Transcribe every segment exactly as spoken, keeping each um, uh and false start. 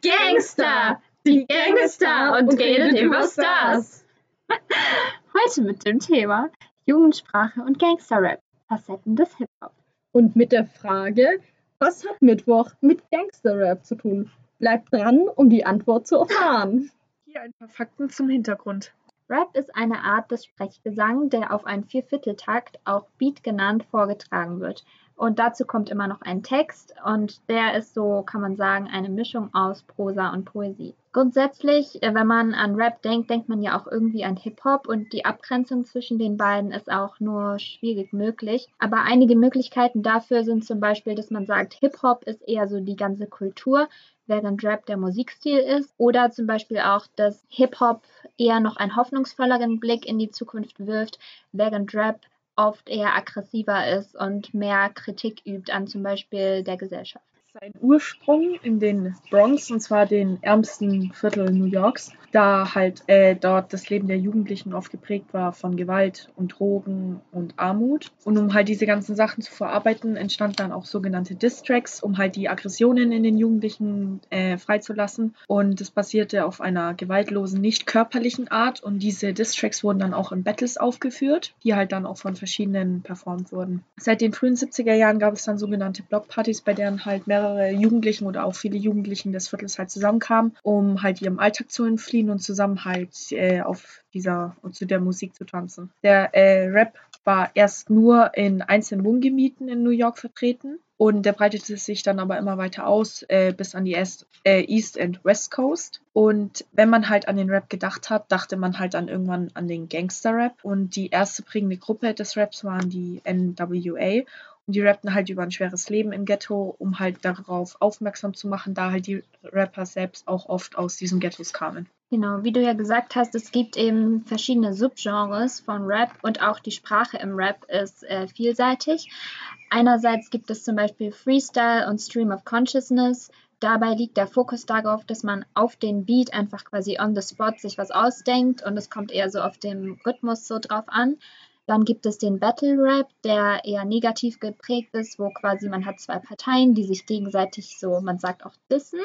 Gangster! Die Gang ist da und redet über Stars. Heute mit dem Thema Jugendsprache und Gangsterrap, Facetten des Hip-Hop. Und mit der Frage, was hat Mittwoch mit Gangsterrap zu tun? Bleibt dran, um die Antwort zu erfahren. Hier ein paar Fakten zum Hintergrund. Rap ist eine Art des Sprechgesang, der auf einen Viervierteltakt, auch Beat genannt, vorgetragen wird. Und dazu kommt immer noch ein Text und der ist so, kann man sagen, eine Mischung aus Prosa und Poesie. Grundsätzlich, wenn man an Rap denkt, denkt man ja auch irgendwie an Hip-Hop und die Abgrenzung zwischen den beiden ist auch nur schwierig möglich. Aber einige Möglichkeiten dafür sind zum Beispiel, dass man sagt, Hip-Hop ist eher so die ganze Kultur, während Rap der Musikstil ist. Oder zum Beispiel auch, dass Hip-Hop eher noch einen hoffnungsvolleren Blick in die Zukunft wirft, während Rap oft eher aggressiver ist und mehr Kritik übt an zum Beispiel der Gesellschaft. Sein Ursprung in den Bronx, und zwar den ärmsten Viertel New Yorks, da halt äh, dort das Leben der Jugendlichen oft geprägt war von Gewalt und Drogen und Armut. Und um halt diese ganzen Sachen zu verarbeiten, entstanden dann auch sogenannte Diss-Tracks, um halt die Aggressionen in den Jugendlichen äh, freizulassen. Und das basierte auf einer gewaltlosen, nicht körperlichen Art. Und diese Diss-Tracks wurden dann auch in Battles aufgeführt, die halt dann auch von verschiedenen performt wurden. Seit den frühen siebziger Jahren gab es dann sogenannte Blockpartys, bei deren halt mehrere Jugendlichen oder auch viele Jugendlichen des Viertels halt zusammenkamen, um halt ihrem Alltag zu entfliehen und zusammen halt äh, auf dieser zu der Musik zu tanzen. Der äh, Rap war erst nur in einzelnen Wohngebieten in New York vertreten und der breitete sich dann aber immer weiter aus äh, bis an die Est, äh, East and West Coast. Und wenn man halt an den Rap gedacht hat, dachte man halt dann irgendwann an den Gangster-Rap. Und die erste prägende Gruppe des Raps waren die N W A. Und die rappten halt über ein schweres Leben im Ghetto, um halt darauf aufmerksam zu machen, da halt die Rapper selbst auch oft aus diesen Ghettos kamen. Genau, wie du ja gesagt hast, es gibt eben verschiedene Subgenres von Rap und auch die Sprache im Rap ist äh, vielseitig. Einerseits gibt es zum Beispiel Freestyle und Stream of Consciousness. Dabei liegt der Fokus darauf, dass man auf den Beat einfach quasi on the spot sich was ausdenkt und es kommt eher so auf den Rhythmus so drauf an. Dann gibt es den Battle Rap, der eher negativ geprägt ist, wo quasi man hat zwei Parteien, die sich gegenseitig so, man sagt auch dissen.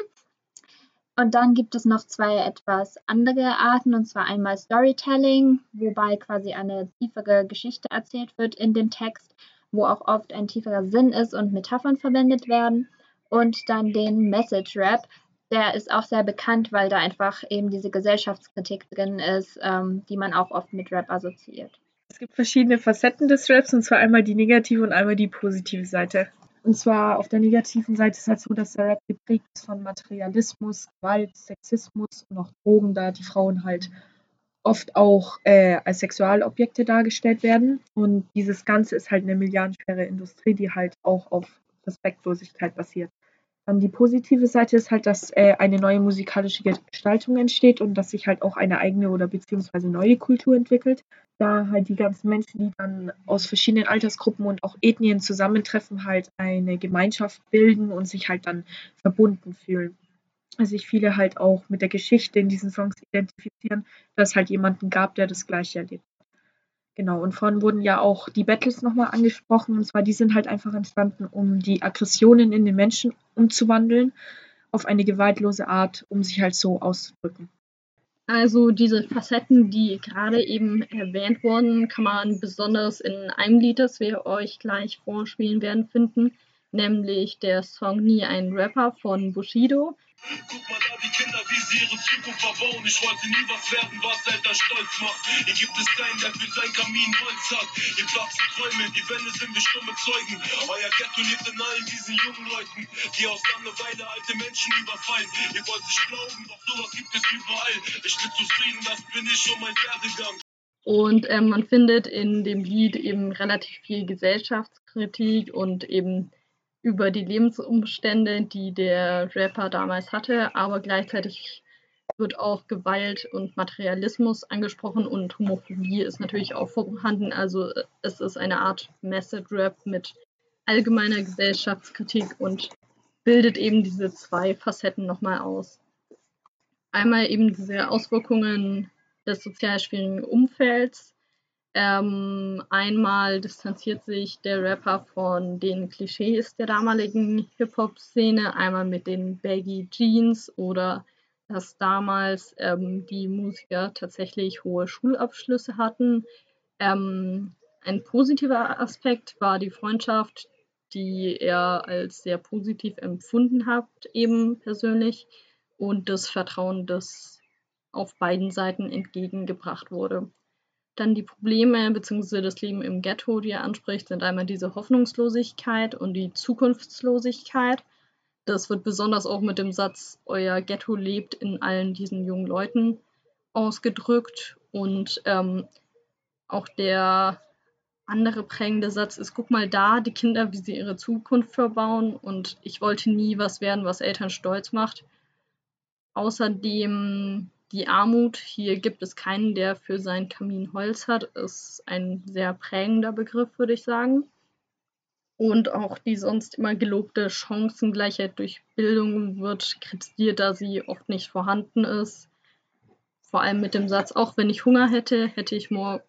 Und dann gibt es noch zwei etwas andere Arten, und zwar einmal Storytelling, wobei quasi eine tiefere Geschichte erzählt wird in dem Text, wo auch oft ein tieferer Sinn ist und Metaphern verwendet werden. Und dann den Message Rap, der ist auch sehr bekannt, weil da einfach eben diese Gesellschaftskritik drin ist, ähm, die man auch oft mit Rap assoziiert. Es gibt verschiedene Facetten des Raps, und zwar einmal die negative und einmal die positive Seite. Und zwar auf der negativen Seite ist halt so, dass der Rap geprägt ist von Materialismus, Gewalt, Sexismus und auch Drogen, da die Frauen halt oft auch äh, als Sexualobjekte dargestellt werden. Und dieses Ganze ist halt eine milliardenschwere Industrie, die halt auch auf Respektlosigkeit basiert. Dann die positive Seite ist halt, dass äh, eine neue musikalische Gestaltung entsteht und dass sich halt auch eine eigene oder beziehungsweise neue Kultur entwickelt, da halt die ganzen Menschen, die dann aus verschiedenen Altersgruppen und auch Ethnien zusammentreffen, halt eine Gemeinschaft bilden und sich halt dann verbunden fühlen. Also sich viele halt auch mit der Geschichte in diesen Songs identifizieren, dass es halt jemanden gab, der das Gleiche erlebt. Genau, und vorhin wurden ja auch die Battles nochmal angesprochen, und zwar die sind halt einfach entstanden, um die Aggressionen in den Menschen umzuwandeln auf eine gewaltlose Art, um sich halt so auszudrücken. Also diese Facetten, die gerade eben erwähnt wurden, kann man besonders in einem Lied, das wir euch gleich vorspielen werden, finden, nämlich der Song Nie ein Rapper von Bushido. Guck mal da, die Kinder, wie sie ihre Zukunft verbauen. Ich wollte nie was werden, was Eltern stolz macht. Hier gibt es keinen, der für sein Kamin Holz hat. Hier platzen Träume, die Wände sind wie stumme Zeugen. Euer Ghetto lebt in allen diesen jungen Leuten, die aus Langeweile alte Menschen überfallen. Ihr wollt nicht glauben, doch sowas gibt es überall. Ich bin zufrieden, das bin ich und mein Werdegang. Und ähm, man findet in dem Lied eben relativ viel Gesellschaftskritik und eben über die Lebensumstände, die der Rapper damals hatte, aber gleichzeitig wird auch Gewalt und Materialismus angesprochen und Homophobie ist natürlich auch vorhanden. Also es ist eine Art Message Rap mit allgemeiner Gesellschaftskritik und bildet eben diese zwei Facetten nochmal aus. Einmal eben diese Auswirkungen des sozial schwierigen Umfelds, Ähm, einmal distanziert sich der Rapper von den Klischees der damaligen Hip-Hop-Szene, einmal mit den Baggy Jeans oder dass damals ähm, die Musiker tatsächlich hohe Schulabschlüsse hatten. Ähm, ein positiver Aspekt war die Freundschaft, die er als sehr positiv empfunden hat, eben persönlich, und das Vertrauen, das auf beiden Seiten entgegengebracht wurde. Dann die Probleme bzw. das Leben im Ghetto, die er anspricht, sind einmal diese Hoffnungslosigkeit und die Zukunftslosigkeit. Das wird besonders auch mit dem Satz, euer Ghetto lebt in allen diesen jungen Leuten ausgedrückt. Und ähm, auch der andere prägende Satz ist, guck mal da, die Kinder, wie sie ihre Zukunft verbauen, und ich wollte nie was werden, was Eltern stolz macht. Außerdem die Armut. Hier gibt es keinen, der für seinen Kamin Holz hat. Ist ein sehr prägender Begriff, würde ich sagen. Und auch die sonst immer gelobte Chancengleichheit durch Bildung wird kritisiert, da sie oft nicht vorhanden ist. Vor allem mit dem Satz, auch wenn ich Hunger hätte, hätte ich morgen...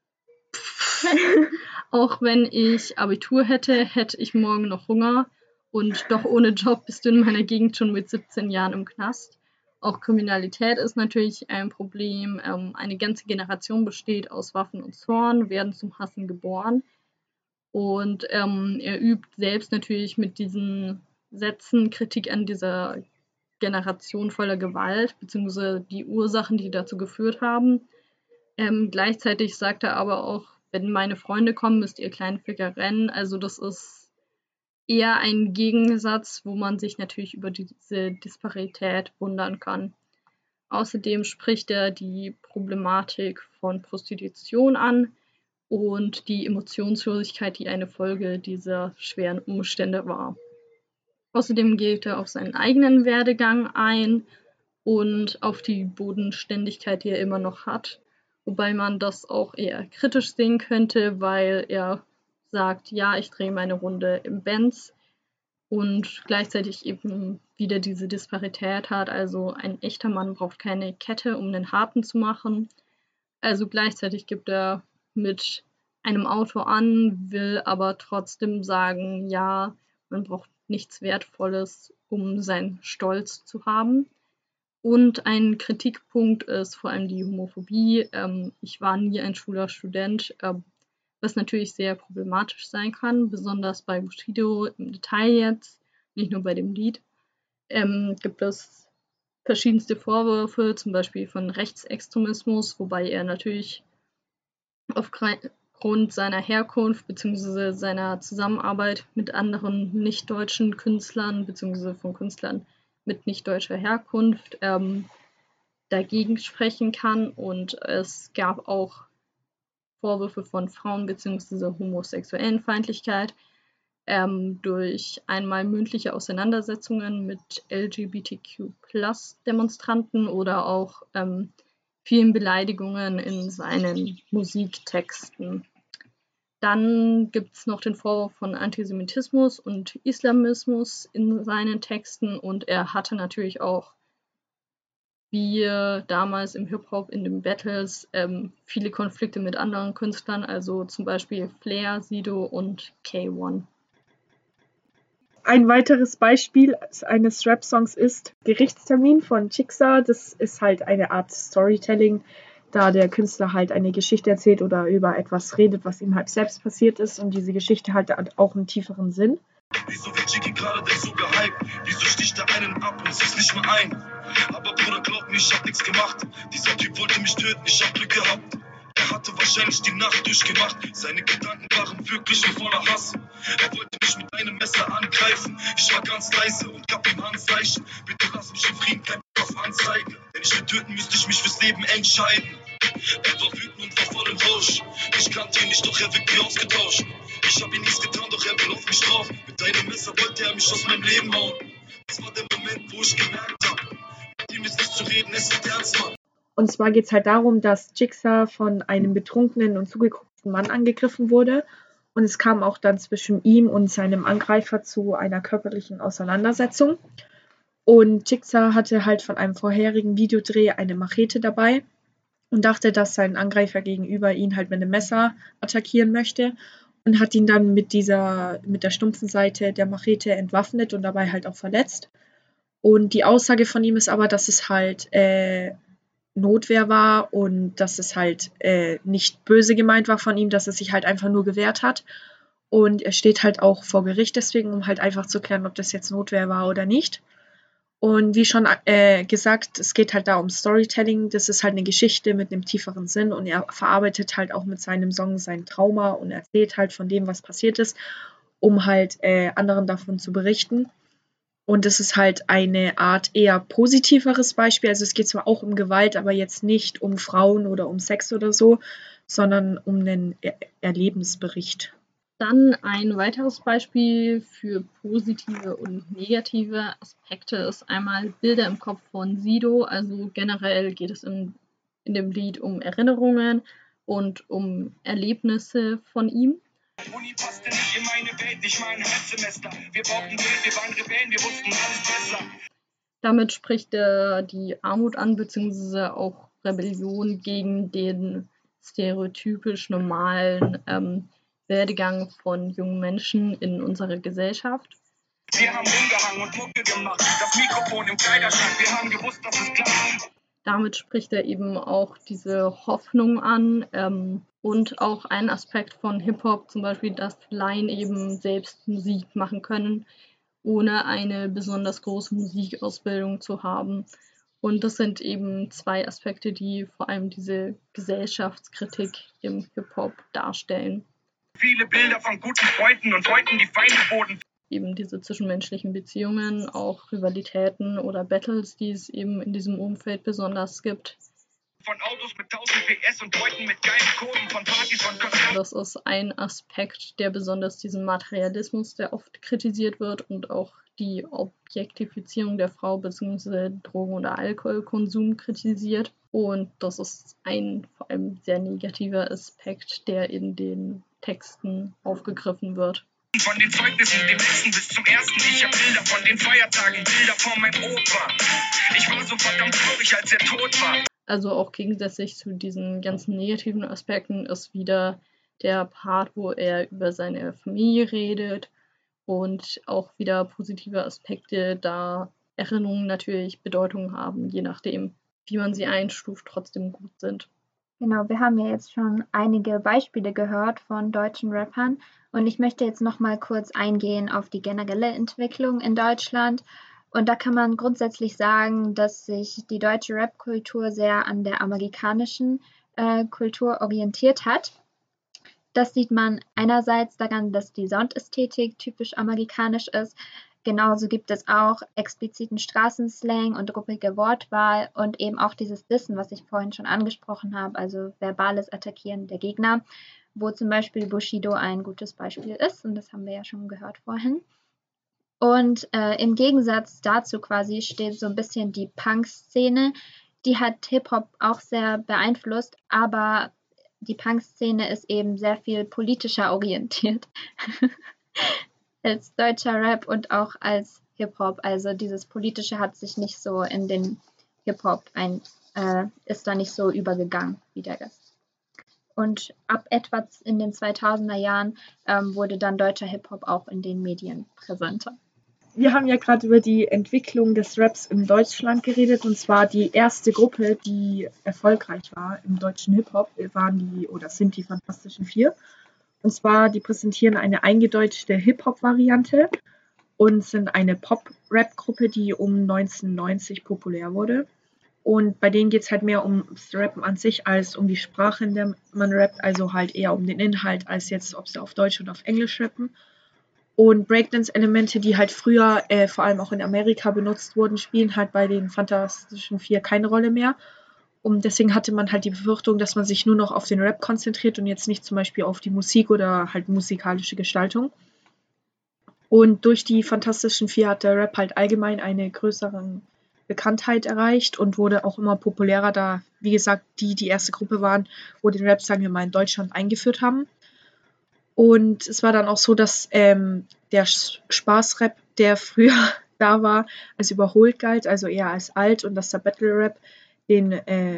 auch wenn ich Abitur hätte, hätte ich morgen noch Hunger. Und doch ohne Job bist du in meiner Gegend schon mit siebzehn Jahren im Knast. Auch Kriminalität ist natürlich ein Problem. Ähm, eine ganze Generation besteht aus Waffen und Zorn, werden zum Hassen geboren. Und ähm, er übt selbst natürlich mit diesen Sätzen Kritik an dieser Generation voller Gewalt, beziehungsweise die Ursachen, die dazu geführt haben. Ähm, gleichzeitig sagt er aber auch, wenn meine Freunde kommen, müsst ihr kleinen Ficker rennen. Also das ist eher ein Gegensatz, wo man sich natürlich über diese Disparität wundern kann. Außerdem spricht er die Problematik von Prostitution an und die Emotionslosigkeit, die eine Folge dieser schweren Umstände war. Außerdem geht er auf seinen eigenen Werdegang ein und auf die Bodenständigkeit, die er immer noch hat. Wobei man das auch eher kritisch sehen könnte, weil er sagt, ja, ich drehe meine Runde im Benz und gleichzeitig eben wieder diese Disparität hat. Also ein echter Mann braucht keine Kette, um einen harten zu machen. Also gleichzeitig gibt er mit einem Auto an, will aber trotzdem sagen, ja, man braucht nichts Wertvolles, um seinen Stolz zu haben. Und ein Kritikpunkt ist vor allem die Homophobie. Ähm, ich war nie ein schwuler Student, äh, was natürlich sehr problematisch sein kann, besonders bei Bushido im Detail jetzt, nicht nur bei dem Lied. Ähm, gibt es verschiedenste Vorwürfe, zum Beispiel von Rechtsextremismus, wobei er natürlich aufgrund seiner Herkunft bzw. seiner Zusammenarbeit mit anderen nicht-deutschen Künstlern bzw. von Künstlern mit nicht-deutscher Herkunft ähm, dagegen sprechen kann. Und es gab auch Vorwürfe von Frauen bzw. homosexuellen Feindlichkeit ähm, durch einmal mündliche Auseinandersetzungen mit L G B T Q Plus Demonstranten oder auch ähm, vielen Beleidigungen in seinen Musiktexten. Dann gibt es noch den Vorwurf von Antisemitismus und Islamismus in seinen Texten, und er hatte natürlich auch, wie damals im Hip-Hop in den Battles, ähm, viele Konflikte mit anderen Künstlern, also zum Beispiel Flair, Sido und K eins. Ein weiteres Beispiel eines Rap-Songs ist Gerichtstermin von Jigsaw. Das ist halt eine Art Storytelling, da der Künstler halt eine Geschichte erzählt oder über etwas redet, was ihm halt selbst passiert ist, und diese Geschichte halt auch einen tieferen Sinn. Wieso wird Jiggy gerade denn so gehypt? Wieso sticht er einen ab und sieht's nicht mehr ein? Aber Bruder, glaub mir, ich hab nichts gemacht. Dieser Typ wollte mich töten, ich hab Glück gehabt. Er hatte wahrscheinlich die Nacht durchgemacht. Seine Gedanken waren wirklich nur voller Hass. Er wollte mich mit einem Messer angreifen. Ich war ganz leise und gab ihm Handzeichen. Bitte lass mich in Frieden, kein auf Anzeige. Wenn ich will töten, müsste ich mich fürs Leben entscheiden. Er war wütend und war voll im Rausch. Ich kannte ihn nicht, doch er wirkt wie ausgetauscht. Ich hab ihm nichts getan, doch er will auf mich drauf. Mit einem Messer wollte er mich aus meinem Leben hauen. Das war der Moment, wo ich gemerkt hab, mit ihm ist nicht zu reden, es ist ernst, Mann. Und zwar geht es halt darum, dass Jigsaw von einem betrunkenen und zugekoksten Mann angegriffen wurde. Und es kam auch dann zwischen ihm und seinem Angreifer zu einer körperlichen Auseinandersetzung. Und Jigsaw hatte halt von einem vorherigen Videodreh eine Machete dabei. und dachte, dass sein Angreifer gegenüber ihn halt mit einem Messer attackieren möchte und hat ihn dann mit dieser, mit der stumpfen Seite der Machete entwaffnet und dabei halt auch verletzt. Und die Aussage von ihm ist aber, dass es halt äh, Notwehr war und dass es halt äh, nicht böse gemeint war von ihm, dass er sich halt einfach nur gewehrt hat. Und er steht halt auch vor Gericht deswegen, um halt einfach zu klären, ob das jetzt Notwehr war oder nicht. Und wie schon äh, gesagt, es geht halt da um Storytelling. Das ist halt eine Geschichte mit einem tieferen Sinn und er verarbeitet halt auch mit seinem Song sein Trauma und erzählt halt von dem, was passiert ist, um halt äh, anderen davon zu berichten. Und das ist halt eine Art eher positiveres Beispiel. Also es geht zwar auch um Gewalt, aber jetzt nicht um Frauen oder um Sex oder so, sondern um einen er Erlebensbericht. Dann ein weiteres Beispiel für positive und negative Aspekte ist einmal Bilder im Kopf von Sido. Also generell geht es in, in dem Lied um Erinnerungen und um Erlebnisse von ihm. Uni passte nicht in meine Welt, nicht mal ein Halbsemester. Wir brauchten Geld, wir waren Rebellen, wir wussten alles besser. Damit spricht er die Armut an, beziehungsweise auch Rebellion gegen den stereotypisch normalen ähm, Werdegang von jungen Menschen in unserer Gesellschaft. Wir haben rumgehangen und Mucke gemacht, das Mikrofon im Kleiderschrank, wir haben gewusst, dass es klappt. Damit spricht er eben auch diese Hoffnung an ähm, und auch einen Aspekt von Hip-Hop, zum Beispiel, dass Laien eben selbst Musik machen können, ohne eine besonders große Musikausbildung zu haben. Und das sind eben zwei Aspekte, die vor allem diese Gesellschaftskritik im Hip-Hop darstellen. Viele Bilder von guten Freunden und Freunden, die Feinde wurden. Eben diese zwischenmenschlichen Beziehungen, auch Rivalitäten oder Battles, die es eben in diesem Umfeld besonders gibt. Von Autos mit tausend P S und Leuten mit geilen Kurven, von Partys, von Konzerten. Das ist ein Aspekt, der besonders diesen Materialismus, der oft kritisiert wird, und auch die Objektifizierung der Frau bzw. Drogen- oder Alkoholkonsum kritisiert. Und das ist ein vor allem sehr negativer Aspekt, der in den Texten aufgegriffen wird. Von den Zeugnissen, dem Essen bis zum Ersten. Ich hab Bilder von den Feiertagen, Bilder von meinem Opa. Ich war so verdammt traurig, als er tot war. Also auch gegensätzlich zu diesen ganzen negativen Aspekten ist wieder der Part, wo er über seine Familie redet und auch wieder positive Aspekte, da Erinnerungen natürlich Bedeutung haben, je nachdem, wie man sie einstuft, trotzdem gut sind. Genau, wir haben ja jetzt schon einige Beispiele gehört von deutschen Rappern und ich möchte jetzt noch mal kurz eingehen auf die generelle Entwicklung in Deutschland. Und da kann man grundsätzlich sagen, dass sich die deutsche Rap-Kultur sehr an der amerikanischen äh, Kultur orientiert hat. Das sieht man einerseits daran, dass die Soundästhetik typisch amerikanisch ist. Genauso gibt es auch expliziten Straßenslang und ruppige Wortwahl und eben auch dieses Dissen, was ich vorhin schon angesprochen habe, also verbales Attackieren der Gegner, wo zum Beispiel Bushido ein gutes Beispiel ist und das haben wir ja schon gehört vorhin. Und äh, im Gegensatz dazu quasi steht so ein bisschen die Punk-Szene, die hat Hip-Hop auch sehr beeinflusst, aber die Punk-Szene ist eben sehr viel politischer orientiert als deutscher Rap und auch als Hip-Hop. Also dieses Politische hat sich nicht so in den Hip-Hop ein, äh, ist da nicht so übergegangen wie der Rest. Und ab etwa in den zweitausender Jahren ähm, wurde dann deutscher Hip-Hop auch in den Medien präsenter. Wir haben ja gerade über die Entwicklung des Raps in Deutschland geredet und zwar die erste Gruppe, die erfolgreich war im deutschen Hip-Hop, waren die oder sind die Fantastischen Vier. Und zwar, die präsentieren eine eingedeutschte Hip-Hop-Variante und sind eine Pop-Rap-Gruppe, die um neunzehnhundertneunzig populär wurde. Und bei denen geht es halt mehr ums Rappen an sich als um die Sprache, in der man rappt, also halt eher um den Inhalt, als jetzt, ob sie auf Deutsch oder auf Englisch rappen. Und Breakdance-Elemente, die halt früher äh, vor allem auch in Amerika benutzt wurden, spielen halt bei den Fantastischen Vier keine Rolle mehr. Und deswegen hatte man halt die Befürchtung, dass man sich nur noch auf den Rap konzentriert und jetzt nicht zum Beispiel auf die Musik oder halt musikalische Gestaltung. Und durch die Fantastischen Vier hat der Rap halt allgemein eine größere Bekanntheit erreicht und wurde auch immer populärer, da, wie gesagt, die die erste Gruppe waren, wo den Rap, sagen wir mal, in Deutschland eingeführt haben. Und es war dann auch so, dass ähm, der Spaßrap, der früher da war, als überholt galt, also eher als alt, und dass der Battle-Rap den äh,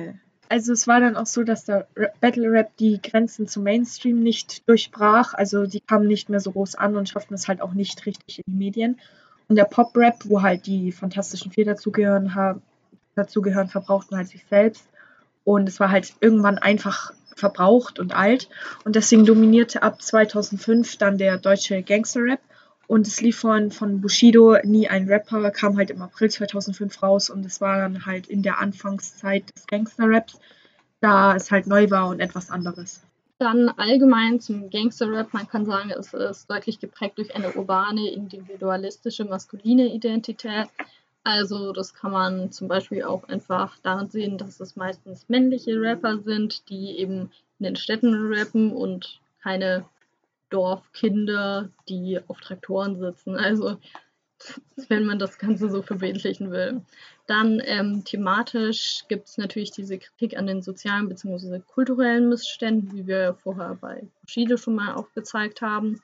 Also es war dann auch so, dass der Battle Rap die Grenzen zum Mainstream nicht durchbrach. Also die kamen nicht mehr so groß an und schafften es halt auch nicht richtig in die Medien. Und der Pop-Rap, wo halt die Fantastischen Vier dazugehören, haben, dazugehören, verbrauchten halt sich selbst. Und es war halt irgendwann einfach verbraucht und alt. Und deswegen dominierte ab zweitausendfünf dann der deutsche Gangster-Rap. Und es lief von, von Bushido, Nie ein Rapper, kam halt im April zweitausendfünf raus. Und es war dann halt in der Anfangszeit des Gangster-Raps, da es halt neu war und etwas anderes. Dann allgemein zum Gangster-Rap. Man kann sagen, es ist deutlich geprägt durch eine urbane, individualistische, maskuline Identität. Also das kann man zum Beispiel auch einfach daran sehen, dass es meistens männliche Rapper sind, die eben in den Städten rappen und keine Dorfkinder, die auf Traktoren sitzen. Also wenn man das Ganze so verbildlichen will. Dann ähm, thematisch gibt es natürlich diese Kritik an den sozialen bzw. kulturellen Missständen, wie wir vorher bei Bushido schon mal aufgezeigt haben.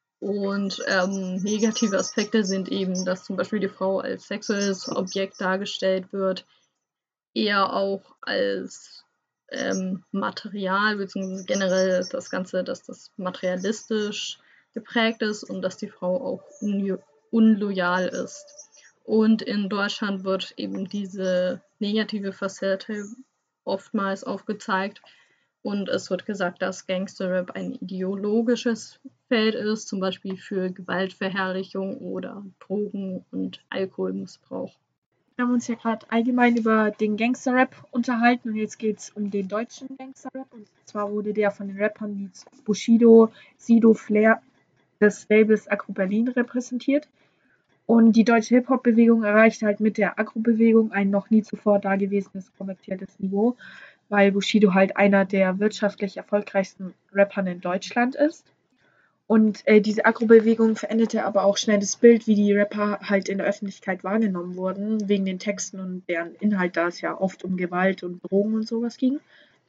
Und ähm, negative Aspekte sind eben, dass zum Beispiel die Frau als sexuelles Objekt dargestellt wird, eher auch als ähm, Material, beziehungsweise generell das Ganze, dass das materialistisch geprägt ist und dass die Frau auch un- unloyal ist. Und in Deutschland wird eben diese negative Facette oftmals aufgezeigt. Und es wird gesagt, dass Gangsterrap ein ideologisches Feld ist, zum Beispiel für Gewaltverherrlichung oder Drogen- und Alkoholmissbrauch. Wir haben uns ja gerade allgemein über den Gangster-Rap unterhalten und jetzt geht es um den deutschen Gangster-Rap. Und zwar wurde der von den Rappern wie Bushido, Sido, Flair des Labels Agro Berlin repräsentiert. Und die deutsche Hip-Hop-Bewegung erreichte halt mit der Agro-Bewegung ein noch nie zuvor dagewesenes kommerzielles Niveau, weil Bushido halt einer der wirtschaftlich erfolgreichsten Rappern in Deutschland ist. Und äh, diese Agro-Bewegung veränderte aber auch schnell das Bild, wie die Rapper halt in der Öffentlichkeit wahrgenommen wurden, wegen den Texten und deren Inhalt, da es ja oft um Gewalt und Drogen und sowas ging.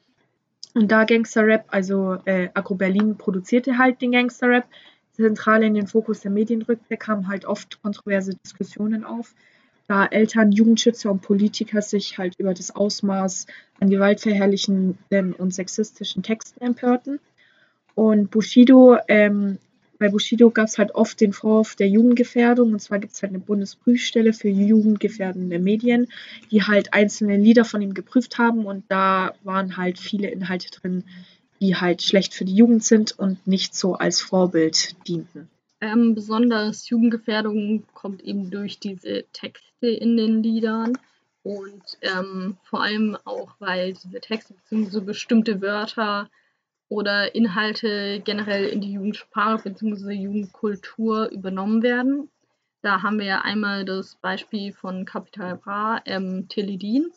Und da Gangster-Rap, also äh, Agro Berlin produzierte halt den Gangster-Rap, zentral in den Fokus der Medien rückte, kamen halt oft kontroverse Diskussionen auf, da Eltern, Jugendschützer und Politiker sich halt über das Ausmaß an gewaltverherrlichenden und sexistischen Texten empörten. Und Bushido, ähm, bei Bushido gab es halt oft den Vorwurf der Jugendgefährdung. Und zwar gibt es halt eine Bundesprüfstelle für jugendgefährdende Medien, die halt einzelne Lieder von ihm geprüft haben. Und da waren halt viele Inhalte drin, die halt schlecht für die Jugend sind und nicht so als Vorbild dienten. Ähm, besonders Jugendgefährdung kommt eben durch diese Texte in den Liedern und ähm, vor allem auch, weil diese Texte bzw. bestimmte Wörter oder Inhalte generell in die Jugendsprache bzw. Jugendkultur übernommen werden. Da haben wir ja einmal das Beispiel von Capital Bra, ähm, Teledin.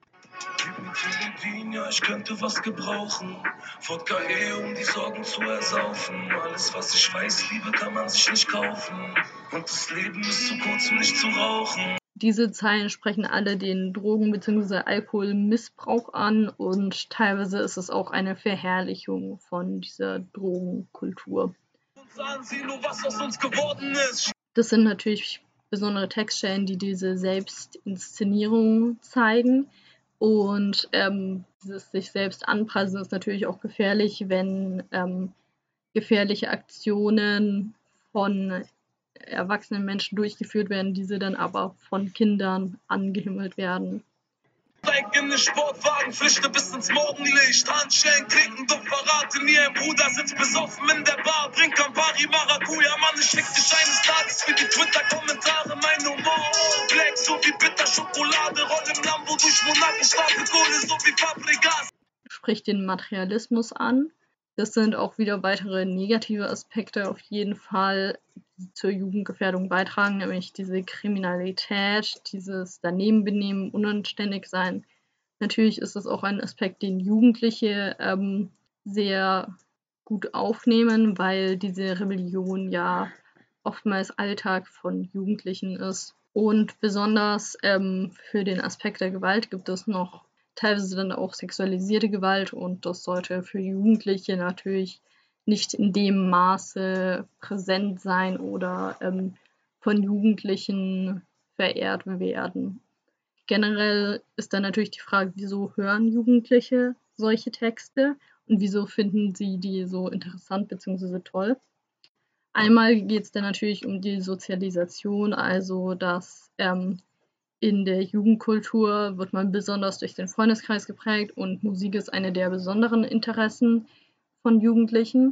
Teledin, ja, ich könnte was gebrauchen. Wodka eh, um die Sorgen zu ersaufen. Alles, was ich weiß, Liebe kann man sich nicht kaufen. Und das Leben ist zu kurz, um nicht zu rauchen. Diese Zeilen sprechen alle den Drogen- bzw. Alkoholmissbrauch an und teilweise ist es auch eine Verherrlichung von dieser Drogenkultur. Sagen Sie nur, was aus uns geworden ist. Das sind natürlich besondere Textstellen, die diese Selbstinszenierung zeigen. Und ähm, dieses sich selbst anpreisen ist natürlich auch gefährlich, wenn ähm, gefährliche Aktionen von erwachsenen Menschen durchgeführt werden, diese dann aber von Kindern angehimmelt werden. Steig in den Sportwagen, flüchte bis ins Morgenlicht. Handschellen klicken, doch verrate nie, ein Bruder sitzt besoffen in der Bar. Bring Campari, Maracuja, Mann, ich schick dich eines Tages für die Twitter-Kommentare. Mein Humor, Black, so wie Bitterschokolade. Roll im Lambo durch Monaco, Stapel Kohle, so wie Fabregas. Spricht den Materialismus an. Das sind auch wieder weitere negative Aspekte auf jeden Fall, die zur Jugendgefährdung beitragen, nämlich diese Kriminalität, dieses Danebenbenehmen, unanständig sein. Natürlich ist das auch ein Aspekt, den Jugendliche ähm, sehr gut aufnehmen, weil diese Rebellion ja oftmals Alltag von Jugendlichen ist. Und besonders ähm, für den Aspekt der Gewalt gibt es noch teilweise dann auch sexualisierte Gewalt und das sollte für Jugendliche natürlich nicht in dem Maße präsent sein oder ähm, von Jugendlichen verehrt werden. generell ist dann natürlich die Frage, wieso hören Jugendliche solche Texte und wieso finden sie die so interessant bzw. toll. Einmal geht es dann natürlich um die Sozialisation, also dass ähm, in der Jugendkultur wird man besonders durch den Freundeskreis geprägt und Musik ist eine der besonderen Interessen von Jugendlichen.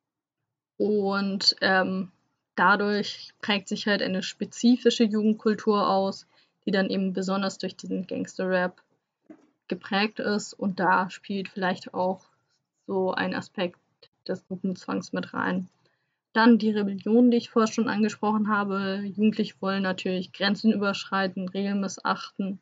Und ähm, dadurch prägt sich halt eine spezifische Jugendkultur aus, die dann eben besonders durch diesen Gangster-Rap geprägt ist. Und da spielt vielleicht auch so ein Aspekt des Gruppenzwangs mit rein. Dann die Rebellion, die ich vorher schon angesprochen habe. Jugendliche wollen natürlich Grenzen überschreiten, Regeln missachten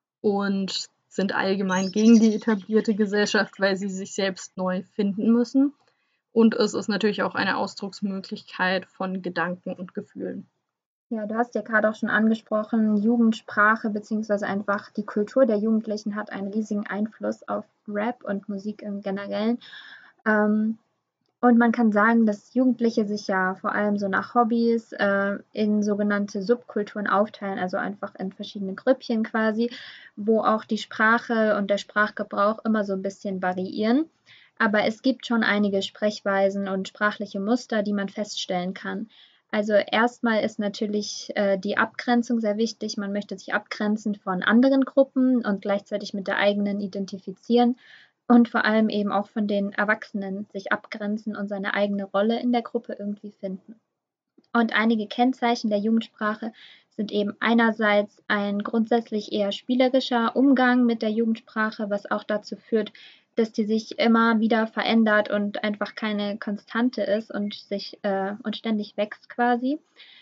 und sind allgemein gegen die etablierte Gesellschaft, weil sie sich selbst neu finden müssen. Und es ist natürlich auch eine Ausdrucksmöglichkeit von Gedanken und Gefühlen. Ja, du hast ja gerade auch schon angesprochen, Jugendsprache bzw. einfach die Kultur der Jugendlichen hat einen riesigen Einfluss auf Rap und Musik im Generellen. Ähm, und man kann sagen, dass Jugendliche sich ja vor allem so nach Hobbys äh, in sogenannte Subkulturen aufteilen, also einfach in verschiedene Grüppchen quasi, wo auch die Sprache und der Sprachgebrauch immer so ein bisschen variieren. Aber es gibt schon einige Sprechweisen und sprachliche Muster, die man feststellen kann. Also erstmal ist natürlich äh, die Abgrenzung sehr wichtig. Man möchte sich abgrenzen von anderen Gruppen und gleichzeitig mit der eigenen identifizieren und vor allem eben auch von den Erwachsenen sich abgrenzen und seine eigene Rolle in der Gruppe irgendwie finden. Und einige Kennzeichen der Jugendsprache sind eben einerseits ein grundsätzlich eher spielerischer Umgang mit der Jugendsprache, was auch dazu führt, dass die sich immer wieder verändert und einfach keine Konstante ist und sich äh, und ständig wächst quasi.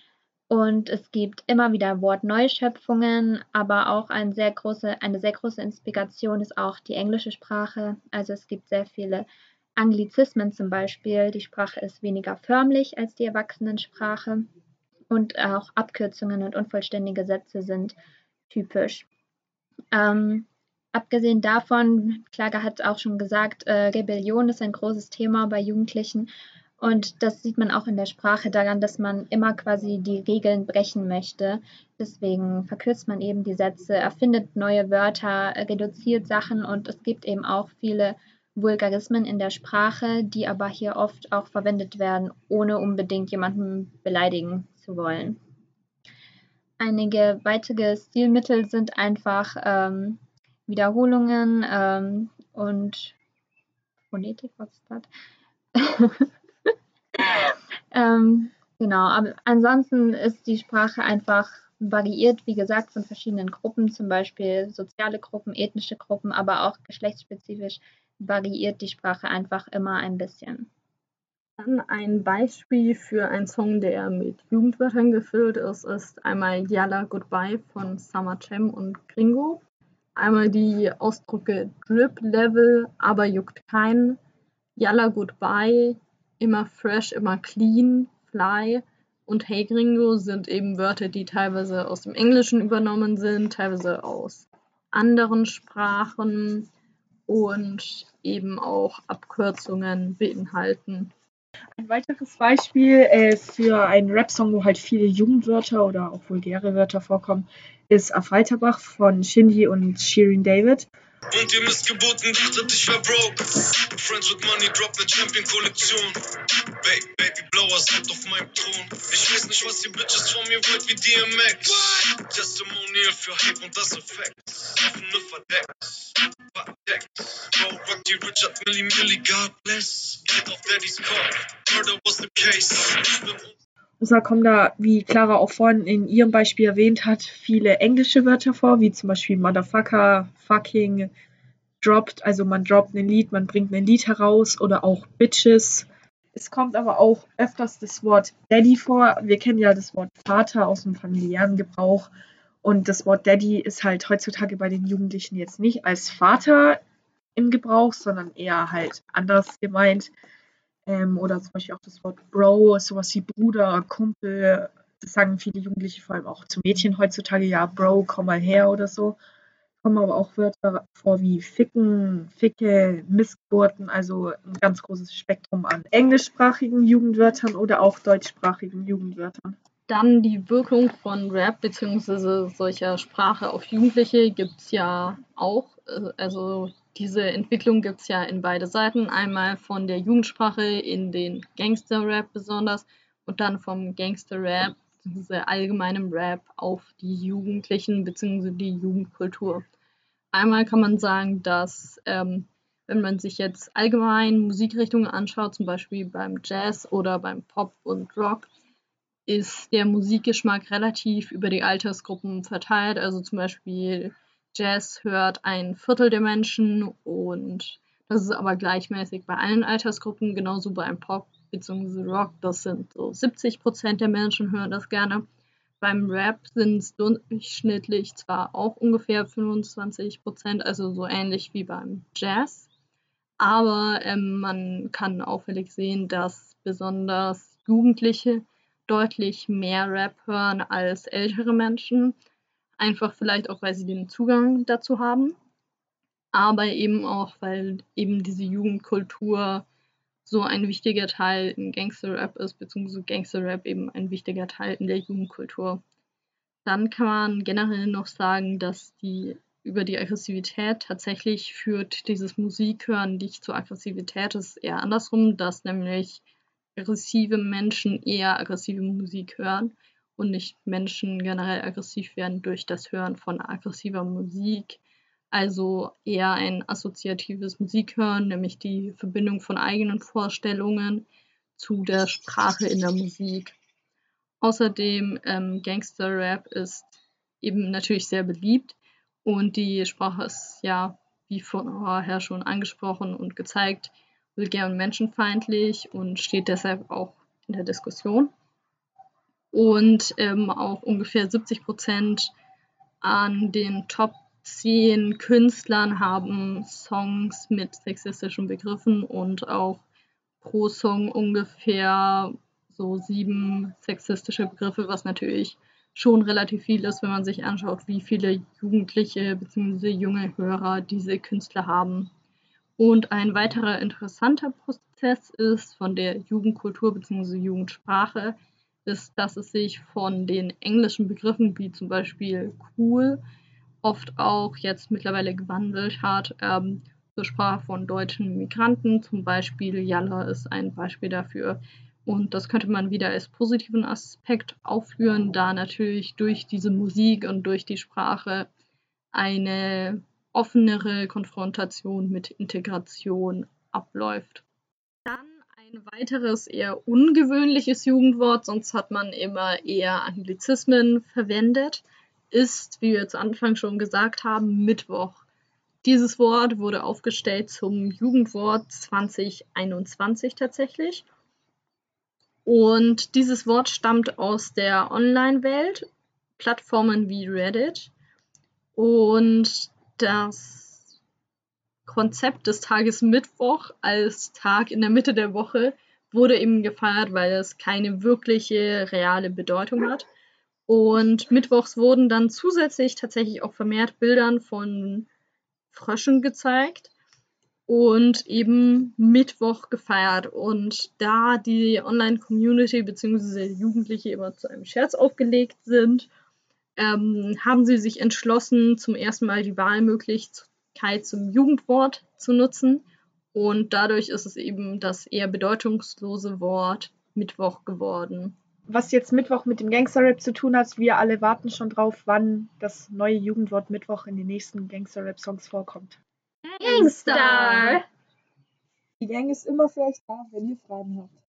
Und es gibt immer wieder Wortneuschöpfungen, aber auch ein sehr große, eine sehr große Inspiration ist auch die englische Sprache. Also es gibt sehr viele Anglizismen zum Beispiel. Die Sprache ist weniger förmlich als die Erwachsenensprache und auch Abkürzungen und unvollständige Sätze sind typisch. Ähm, abgesehen davon, Klager hat auch schon gesagt, äh, Rebellion ist ein großes Thema bei Jugendlichen und das sieht man auch in der Sprache daran, dass man immer quasi die Regeln brechen möchte. Deswegen verkürzt man eben die Sätze, erfindet neue Wörter, reduziert Sachen und es gibt eben auch viele Vulgarismen in der Sprache, die aber hier oft auch verwendet werden, ohne unbedingt jemanden beleidigen zu wollen. Einige weitere Stilmittel sind einfach ähm, Wiederholungen ähm, und Phonetik, was ist das? ähm, genau, aber ansonsten ist die Sprache einfach variiert, wie gesagt, von verschiedenen Gruppen, zum Beispiel soziale Gruppen, ethnische Gruppen, aber auch geschlechtsspezifisch variiert die Sprache einfach immer ein bisschen. Dann ein Beispiel für einen Song, der mit Jugendwörtern gefüllt ist, ist einmal Yalla Goodbye von Summer Jam und Gringo. Einmal die Ausdrücke Drip Level, aber juckt keinen. Yalla Goodbye, immer fresh, immer clean, fly. Und Hey Gringo sind eben Wörter, die teilweise aus dem Englischen übernommen sind, teilweise aus anderen Sprachen und eben auch Abkürzungen beinhalten. Ein weiteres Beispiel äh, für einen Rap-Song, wo halt viele Jugendwörter oder auch vulgäre Wörter vorkommen, ist Auf Reiterbach von Shindy und Shirin David. Und ihr Missgeburten dachtet, ich wär broke. Friends with Money, drop ne Champion-Kollektion. Baby, Baby, blauer Sand auf meinem Thron. Ich weiß nicht, was ihr Bitches von mir wollt wie D M X. Testimonial für Hype und das Effekt. Offene Verdecks. Verdecks. Bro, rock die Richard Milli Milli, God bless. Geld auf Daddy's Kopf. Murder was the case. Ich bin Und zwar kommen da, wie Clara auch vorhin in ihrem Beispiel erwähnt hat, viele englische Wörter vor, wie zum Beispiel Motherfucker, Fucking, Dropped, also man droppt ein Lied, man bringt ein Lied heraus oder auch Bitches. Es kommt aber auch öfters das Wort Daddy vor. Wir kennen ja das Wort Vater aus dem familiären Gebrauch und das Wort Daddy ist halt heutzutage bei den Jugendlichen jetzt nicht als Vater im Gebrauch, sondern eher halt anders gemeint. Ähm, oder zum Beispiel auch das Wort Bro, sowas wie Bruder, Kumpel. Das sagen viele Jugendliche vor allem auch zu Mädchen heutzutage, ja, Bro, komm mal her oder so. Kommen aber auch Wörter vor wie Ficken, Ficke, Missgeburten, also ein ganz großes Spektrum an englischsprachigen Jugendwörtern oder auch deutschsprachigen Jugendwörtern. Dann die Wirkung von Rap bzw. solcher Sprache auf Jugendliche gibt es ja auch. Also diese Entwicklung gibt es ja in beide Seiten. Einmal von der Jugendsprache in den Gangster-Rap besonders und dann vom Gangster-Rap bzw. allgemeinem Rap auf die Jugendlichen bzw. die Jugendkultur. Einmal kann man sagen, dass ähm, wenn man sich jetzt allgemein Musikrichtungen anschaut, zum Beispiel beim Jazz oder beim Pop und Rock, ist der Musikgeschmack relativ über die Altersgruppen verteilt. Also zum Beispiel Jazz hört ein Viertel der Menschen und das ist aber gleichmäßig bei allen Altersgruppen, genauso beim Pop bzw. Rock. Das sind so siebzig Prozent der Menschen hören das gerne. Beim Rap sind es durchschnittlich zwar auch ungefähr fünfundzwanzig Prozent, also so ähnlich wie beim Jazz, aber ähm, man kann auffällig sehen, dass besonders Jugendliche deutlich mehr Rap hören als ältere Menschen. Einfach vielleicht auch, weil sie den Zugang dazu haben, aber eben auch, weil eben diese Jugendkultur so ein wichtiger Teil in Gangster-Rap ist, beziehungsweise Gangster-Rap eben ein wichtiger Teil in der Jugendkultur. Dann kann man generell noch sagen, dass die über die Aggressivität tatsächlich führt dieses Musikhören nicht zur Aggressivität, es ist eher andersrum, dass nämlich aggressive Menschen eher aggressive Musik hören und nicht Menschen generell aggressiv werden durch das Hören von aggressiver Musik. Also eher ein assoziatives Musikhören, nämlich die Verbindung von eigenen Vorstellungen zu der Sprache in der Musik. Außerdem ähm, Gangster-Rap ist eben natürlich sehr beliebt und die Sprache ist ja, wie vorher schon angesprochen und gezeigt, vulgär und menschenfeindlich und steht deshalb auch in der Diskussion. Und ähm, auch ungefähr siebzig Prozent an den Top zehn Künstlern haben Songs mit sexistischen Begriffen und auch pro Song ungefähr so sieben sexistische Begriffe, was natürlich schon relativ viel ist, wenn man sich anschaut, wie viele Jugendliche bzw. junge Hörer diese Künstler haben. Und ein weiterer interessanter Prozess ist von der Jugendkultur bzw. Jugendsprache, ist, dass es sich von den englischen Begriffen wie zum Beispiel cool oft auch jetzt mittlerweile gewandelt hat ähm, zur Sprache von deutschen Migranten. Zum Beispiel Jalla ist ein Beispiel dafür. Und das könnte man wieder als positiven Aspekt aufführen, da natürlich durch diese Musik und durch die Sprache eine offenere Konfrontation mit Integration abläuft. Dann ein weiteres eher ungewöhnliches Jugendwort, sonst hat man immer eher Anglizismen verwendet, ist, wie wir zu Anfang schon gesagt haben, Mittwoch. Dieses Wort wurde aufgestellt zum Jugendwort zwanzig einundzwanzig tatsächlich. Und dieses Wort stammt aus der Online-Welt, Plattformen wie Reddit. Und das Konzept des Tages Mittwoch als Tag in der Mitte der Woche wurde eben gefeiert, weil es keine wirkliche reale Bedeutung hat. Und mittwochs wurden dann zusätzlich tatsächlich auch vermehrt Bildern von Fröschen gezeigt und eben Mittwoch gefeiert. Und da die Online-Community bzw. Jugendliche immer zu einem Scherz aufgelegt sind, ähm, haben sie sich entschlossen, zum ersten Mal die Wahlmöglichkeit zum Jugendwort zu nutzen. Und dadurch ist es eben das eher bedeutungslose Wort Mittwoch geworden. Was jetzt Mittwoch mit dem Gangster-Rap zu tun hat, wir alle warten schon drauf, wann das neue Jugendwort Mittwoch in den nächsten Gangster-Rap-Songs vorkommt. Gangstar! Die Gang ist immer für euch da, wenn ihr Fragen habt.